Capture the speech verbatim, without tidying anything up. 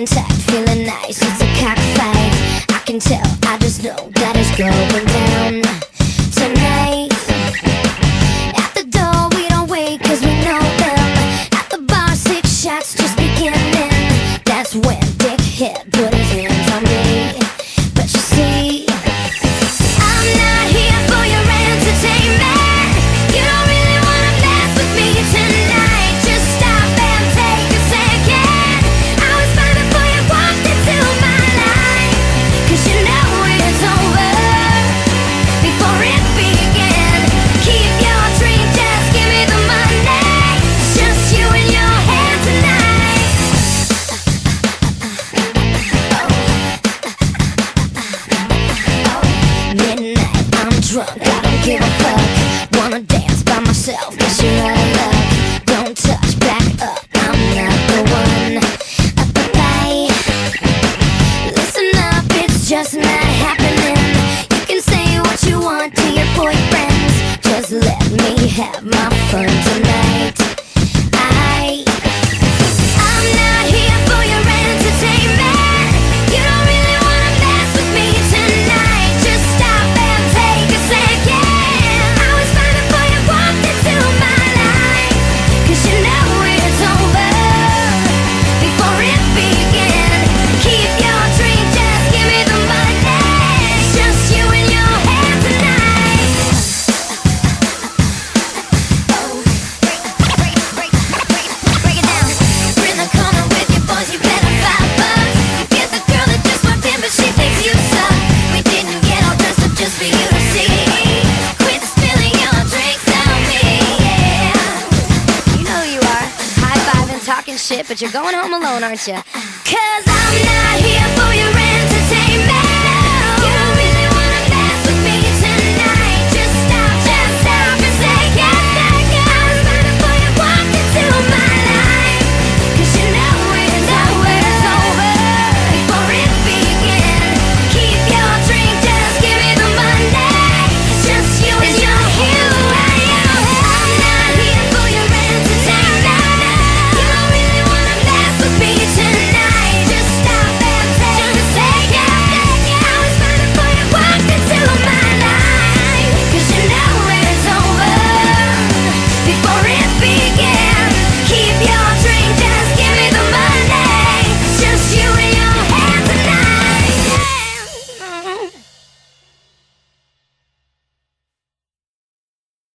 Staying tight, feeling nice, it's a cockfight. I can tell, I just know that it's going down tonight. At the door we don't wait cause we know them. At the bar six shots just beginning. That's when Dick hit put his hands on me. But you see, I'm not here for your entertainment. You don't really wanna mess with me tonight. Just stop and take a second. I was fine before you walked into my life. Cause you know it's over before it began. Keep your drink, just give me the money. It's just you and your hand tonight. Midnight, I'm drunk, I don't give a fuck. Wanna dance by myself, guess you're out of luck. Don't touch, back up, I'm not the one. Up a bye. Listen up, it's just not happening. You can say what you want to your boyfriends. Just let me have my fun tonight. I I'm not here for your entertainment. You don't really wanna mess with me tonight. Just stop and take a second. I was fine before you walked into my life. Cause you know it's over before it began. Keep your drink, just give me the money. It's just you and your hand tonight. Break, break, break, break it down. We're in the corner with your boys, you better five bucks. You get the girl that just walked in, but she thinks you suck. We didn't get all dressed up just for you to see. Quit spilling your drinks on me, yeah. You know who you are, high-fiving, talking shit, but you're going home alone, aren't you? Cause I'm not here for your